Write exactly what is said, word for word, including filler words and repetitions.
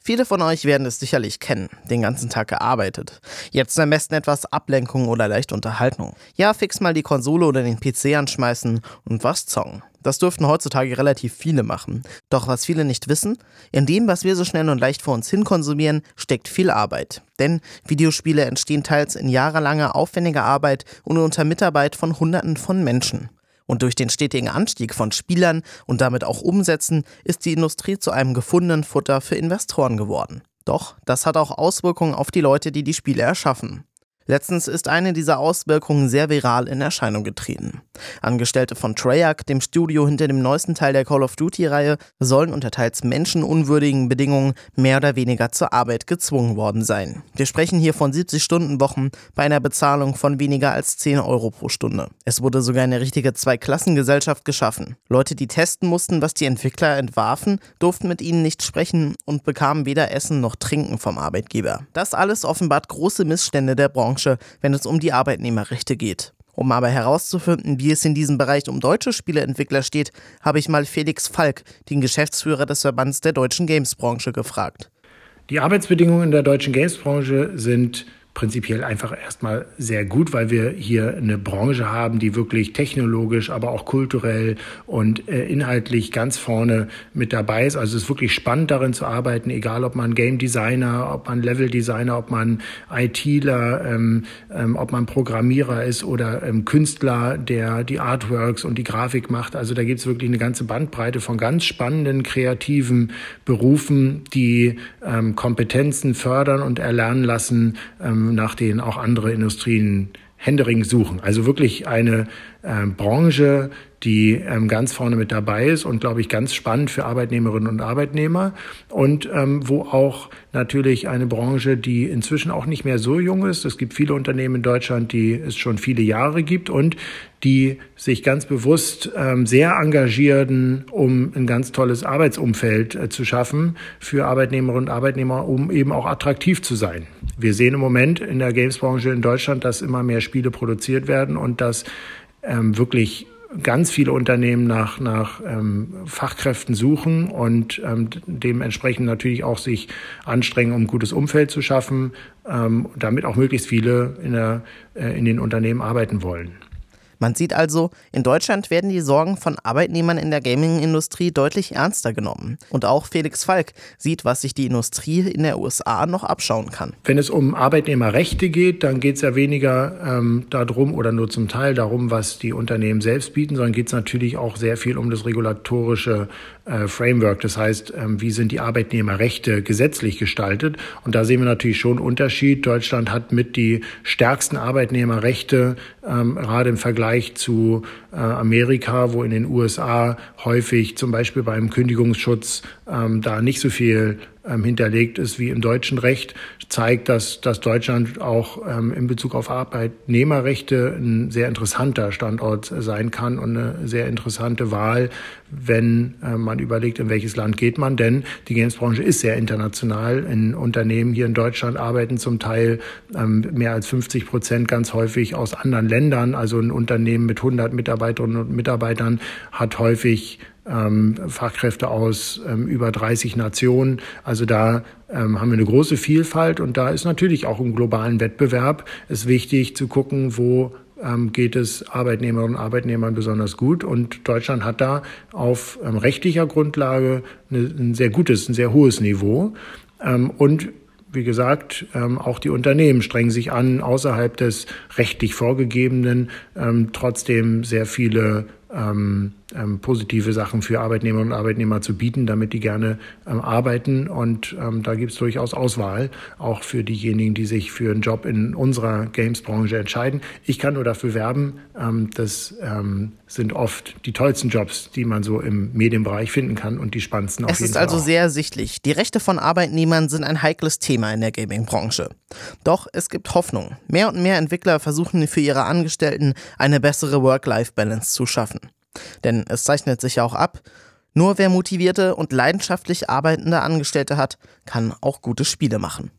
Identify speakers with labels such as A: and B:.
A: Viele von euch werden es sicherlich kennen, den ganzen Tag gearbeitet. Jetzt am besten etwas Ablenkung oder leicht Unterhaltung. Ja, fix mal die Konsole oder den P C anschmeißen und was zocken. Das dürften heutzutage relativ viele machen. Doch was viele nicht wissen, in dem, was wir so schnell und leicht vor uns hin konsumieren, steckt viel Arbeit. Denn Videospiele entstehen teils in jahrelanger aufwendiger Arbeit und unter Mitarbeit von Hunderten von Menschen. Und durch den stetigen Anstieg von Spielern und damit auch Umsätzen ist die Industrie zu einem gefundenen Futter für Investoren geworden. Doch das hat auch Auswirkungen auf die Leute, die die Spiele erschaffen. Letztens ist eine dieser Auswirkungen sehr viral in Erscheinung getreten. Angestellte von Treyarch, dem Studio hinter dem neuesten Teil der Call of Duty-Reihe, sollen unter teils menschenunwürdigen Bedingungen mehr oder weniger zur Arbeit gezwungen worden sein. Wir sprechen hier von siebzig-Stunden-Wochen bei einer Bezahlung von weniger als zehn Euro pro Stunde. Es wurde sogar eine richtige Zweiklassengesellschaft geschaffen. Leute, die testen mussten, was die Entwickler entwarfen, durften mit ihnen nicht sprechen und bekamen weder Essen noch Trinken vom Arbeitgeber. Das alles offenbart große Missstände der Branche, wenn es um die Arbeitnehmerrechte geht. Um aber herauszufinden, wie es in diesem Bereich um deutsche Spieleentwickler steht, habe ich mal Felix Falk, den Geschäftsführer des Verbands der deutschen Gamesbranche, gefragt.
B: Die Arbeitsbedingungen in der deutschen Gamesbranche sind prinzipiell einfach erstmal sehr gut, weil wir hier eine Branche haben, die wirklich technologisch, aber auch kulturell und äh, inhaltlich ganz vorne mit dabei ist. Also es ist wirklich spannend, darin zu arbeiten, egal ob man Game Designer, ob man Level Designer, ob man ITler, ähm, ähm, ob man Programmierer ist oder ähm, Künstler, der die Artworks und die Grafik macht. Also da gibt es wirklich eine ganze Bandbreite von ganz spannenden, kreativen Berufen, die ähm, Kompetenzen fördern und erlernen lassen, ähm, nach denen auch andere Industrien händeringend suchen. Also wirklich eine äh, Branche, die ähm, ganz vorne mit dabei ist und, glaube ich, ganz spannend für Arbeitnehmerinnen und Arbeitnehmer und ähm, wo auch natürlich eine Branche, die inzwischen auch nicht mehr so jung ist. Es gibt viele Unternehmen in Deutschland, die es schon viele Jahre gibt und die sich ganz bewusst ähm, sehr engagieren, um ein ganz tolles Arbeitsumfeld äh, zu schaffen für Arbeitnehmerinnen und Arbeitnehmer, um eben auch attraktiv zu sein. Wir sehen im Moment in der Gamesbranche in Deutschland, dass immer mehr Spiele produziert werden und dass ähm, wirklich ganz viele Unternehmen nach, nach ähm, Fachkräften suchen und ähm, dementsprechend natürlich auch sich anstrengen, um ein gutes Umfeld zu schaffen, ähm, damit auch möglichst viele in, der, äh, in den Unternehmen arbeiten wollen.
A: Man sieht also, in Deutschland werden die Sorgen von Arbeitnehmern in der Gaming-Industrie deutlich ernster genommen. Und auch Felix Falk sieht, was sich die Industrie in der U S A noch abschauen kann.
B: Wenn es um Arbeitnehmerrechte geht, dann geht es ja weniger ähm, darum oder nur zum Teil darum, was die Unternehmen selbst bieten, sondern geht es natürlich auch sehr viel um das regulatorische äh, Framework. Das heißt, ähm, wie sind die Arbeitnehmerrechte gesetzlich gestaltet? Und da sehen wir natürlich schon einen Unterschied. Deutschland hat mit die stärksten Arbeitnehmerrechte, ähm, gerade im Vergleich zu äh, Amerika, wo in den U S A häufig zum Beispiel beim Kündigungsschutz ähm, da nicht so viel ähm, hinterlegt ist wie im deutschen Recht, zeigt, dass, dass Deutschland auch ähm, in Bezug auf Arbeitnehmerrechte ein sehr interessanter Standort sein kann und eine sehr interessante Wahl, wenn äh, man überlegt, in welches Land geht man. Denn die Gamesbranche ist sehr international. In Unternehmen hier in Deutschland arbeiten zum Teil ähm, mehr als fünfzig Prozent ganz häufig aus anderen Ländern. Also ein Unternehmen mit hundert Mitarbeiterinnen und Mitarbeitern hat häufig ähm, Fachkräfte aus ähm, über dreißig Nationen. Also da ähm, haben wir eine große Vielfalt und da ist natürlich auch im globalen Wettbewerb es wichtig zu gucken, wo ähm, geht es Arbeitnehmerinnen und Arbeitnehmern besonders gut. Und Deutschland hat da auf ähm, rechtlicher Grundlage eine, ein sehr gutes, ein sehr hohes Niveau. Ähm, und wie gesagt, ähm, auch die Unternehmen strengen sich an, außerhalb des rechtlich Vorgegebenen ähm, trotzdem sehr viele ähm, ähm, positive Sachen für Arbeitnehmerinnen und Arbeitnehmer zu bieten, damit die gerne ähm, arbeiten. Und ähm, da gibt es durchaus Auswahl, auch für diejenigen, die sich für einen Job in unserer Games-Branche entscheiden. Ich kann nur dafür werben, ähm, das ähm, sind oft die tollsten Jobs, die man so im Medienbereich finden kann und die spannendsten auf jeden Fall.
A: Es ist also sehr ersichtlich, die Rechte von Arbeitnehmern sind ein heikles Thema in der Gaming-Branche. Doch es gibt Hoffnung. Mehr und mehr Entwickler versuchen für ihre Angestellten eine bessere Work-Life-Balance zu schaffen. Denn es zeichnet sich ja auch ab, nur wer motivierte und leidenschaftlich arbeitende Angestellte hat, kann auch gute Spiele machen.